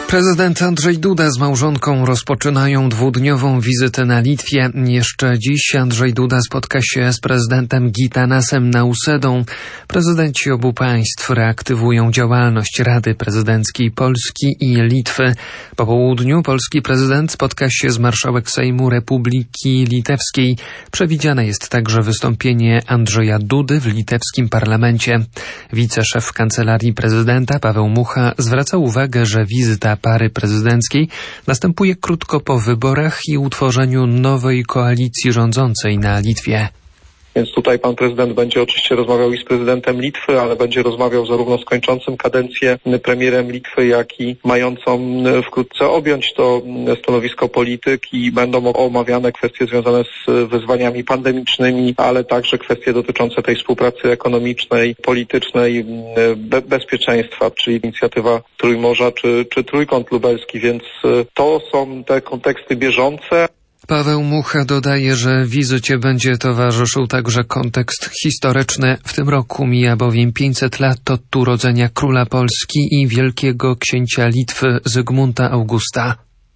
Prezydent Andrzej Duda z małżonką rozpoczynają dwudniową wizytę na Litwie. Jeszcze dziś Andrzej Duda spotka się z prezydentem Gitanasem Nausedą. Prezydenci obu państw reaktywują działalność Rady Prezydenckiej Polski i Litwy. Po południu polski prezydent spotka się z marszałek Sejmu Republiki Litewskiej. Przewidziane jest także wystąpienie Andrzeja Dudy w litewskim parlamencie. Wiceszef Kancelarii Prezydenta Paweł Mucha zwraca uwagę, że wizyta pary prezydenckiej następuje krótko po wyborach i utworzeniu nowej koalicji rządzącej na Litwie. Więc tutaj pan prezydent będzie oczywiście rozmawiał i z prezydentem Litwy, ale będzie rozmawiał zarówno z kończącym kadencję premierem Litwy, jak i mającą wkrótce objąć to stanowisko polityki. Będą omawiane kwestie związane z wyzwaniami pandemicznymi, ale także kwestie dotyczące tej współpracy ekonomicznej, politycznej, bezpieczeństwa, czyli inicjatywa Trójmorza czy Trójkąt Lubelski, więc to są te konteksty bieżące. Paweł Mucha dodaje, że wizycie będzie towarzyszył także kontekst historyczny. W tym roku mija bowiem 500 lat od urodzenia króla Polski i wielkiego księcia Litwy Zygmunta Augusta.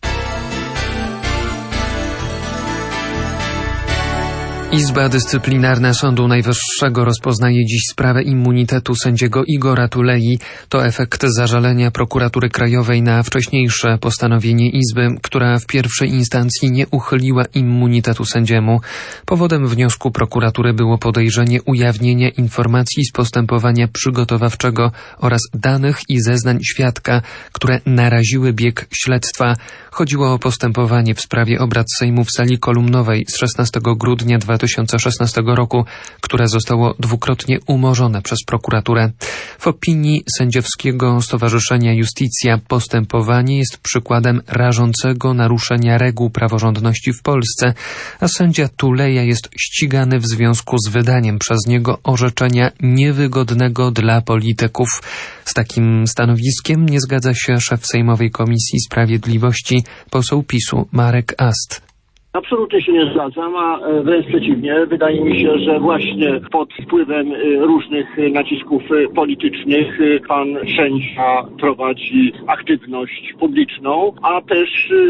Izba Dyscyplinarna Sądu Najwyższego rozpoznaje dziś sprawę immunitetu sędziego Igora Tulei. To efekt zażalenia Prokuratury Krajowej na wcześniejsze postanowienie Izby, która w pierwszej instancji nie uchyliła immunitetu sędziemu. Powodem wniosku prokuratury było podejrzenie ujawnienia informacji z postępowania przygotowawczego oraz danych i zeznań świadka, które naraziły bieg śledztwa. Chodziło o postępowanie w sprawie obrad Sejmu w sali kolumnowej z 16 grudnia 2016 roku, które zostało dwukrotnie umorzone przez prokuraturę. W opinii sędziowskiego Stowarzyszenia Justicja postępowanie jest przykładem rażącego naruszenia reguł praworządności w Polsce, a sędzia Tuleja jest ścigany w związku z wydaniem przez niego orzeczenia niewygodnego dla polityków. Z takim stanowiskiem nie zgadza się szef Sejmowej Komisji Sprawiedliwości, poseł PiS-u Marek Ast. Absolutnie się nie zgadzam, a wręcz przeciwnie. Wydaje mi się, że właśnie pod wpływem różnych nacisków politycznych pan sędzia prowadzi aktywność publiczną, a też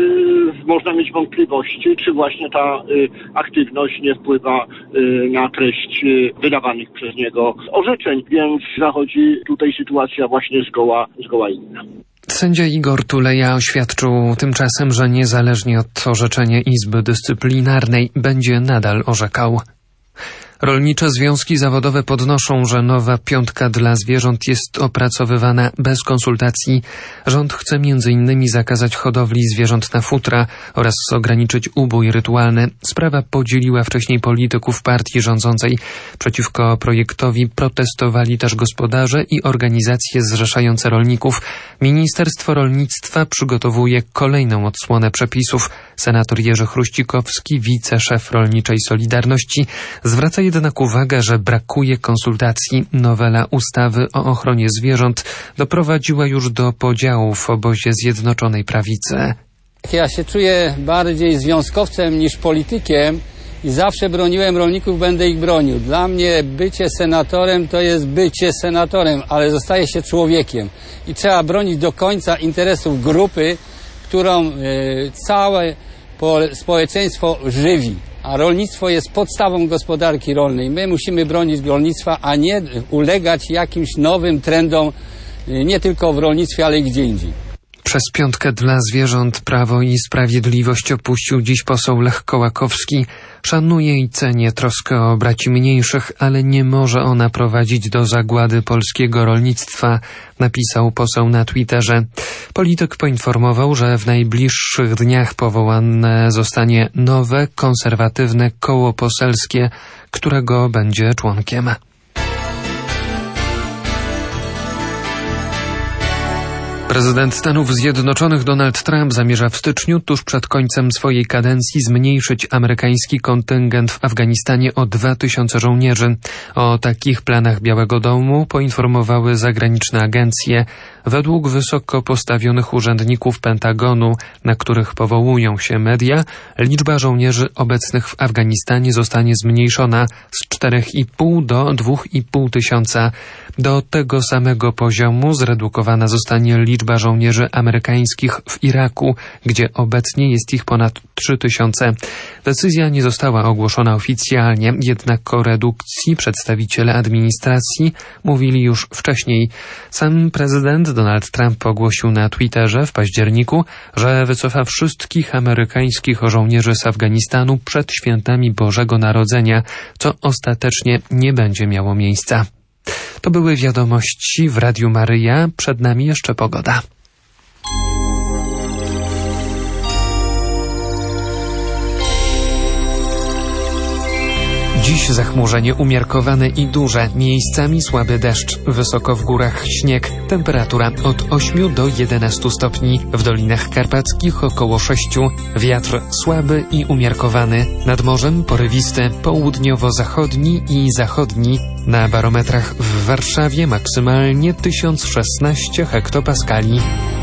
można mieć wątpliwości, czy właśnie ta aktywność nie wpływa na treść wydawanych przez niego orzeczeń, więc zachodzi tutaj sytuacja właśnie zgoła inna. Sędzia Igor Tuleja oświadczył tymczasem, że niezależnie od orzeczenia Izby Dyscyplinarnej będzie nadal orzekał. Rolnicze związki zawodowe podnoszą, że nowa piątka dla zwierząt jest opracowywana bez konsultacji. Rząd chce m.in. zakazać hodowli zwierząt na futra oraz ograniczyć ubój rytualny. Sprawa podzieliła wcześniej polityków partii rządzącej. Przeciwko projektowi protestowali też gospodarze i organizacje zrzeszające rolników. Ministerstwo Rolnictwa przygotowuje kolejną odsłonę przepisów. Senator Jerzy Chruścikowski, wiceszef Rolniczej Solidarności, zwraca jednak uwagę, że brakuje konsultacji. Nowela ustawy o ochronie zwierząt doprowadziła już do podziału w obozie Zjednoczonej Prawicy. Ja się czuję bardziej związkowcem niż politykiem i zawsze broniłem rolników, będę ich bronił. Dla mnie bycie senatorem to jest bycie senatorem, ale zostaje się człowiekiem i trzeba bronić do końca interesów grupy, którą całe społeczeństwo żywi. A rolnictwo jest podstawą gospodarki rolnej. My musimy bronić rolnictwa, a nie ulegać jakimś nowym trendom, nie tylko w rolnictwie, ale i gdzie indziej. Przez piątkę dla zwierząt Prawo i Sprawiedliwość opuścił dziś poseł Lech Kołakowski. Szanuje i cenię troskę o braci mniejszych, ale nie może ona prowadzić do zagłady polskiego rolnictwa, napisał poseł na Twitterze. Polityk poinformował, że w najbliższych dniach powołane zostanie nowe, konserwatywne koło poselskie, którego będzie członkiem. Prezydent Stanów Zjednoczonych Donald Trump zamierza w styczniu, tuż przed końcem swojej kadencji, zmniejszyć amerykański kontyngent w Afganistanie o 2000 żołnierzy. O takich planach Białego Domu poinformowały zagraniczne agencje. Według wysoko postawionych urzędników Pentagonu, na których powołują się media, liczba żołnierzy obecnych w Afganistanie zostanie zmniejszona z 4,5 do 2,5 tysiąca. Do tego samego poziomu zredukowana zostanie liczba liczba żołnierzy amerykańskich w Iraku, gdzie obecnie jest ich ponad 3000. Decyzja nie została ogłoszona oficjalnie, jednak o redukcji przedstawiciele administracji mówili już wcześniej. Sam prezydent Donald Trump ogłosił na Twitterze w październiku, że wycofa wszystkich amerykańskich żołnierzy z Afganistanu przed świętami Bożego Narodzenia, co ostatecznie nie będzie miało miejsca. To były wiadomości w Radiu Maryja. Przed nami jeszcze pogoda. Dziś zachmurzenie umiarkowane i duże, miejscami słaby deszcz, wysoko w górach śnieg, temperatura od 8 do 11 stopni, w Dolinach Karpackich około 6, wiatr słaby i umiarkowany, nad morzem porywisty, południowo-zachodni i zachodni, na barometrach w Warszawie maksymalnie 1016 hektopaskali.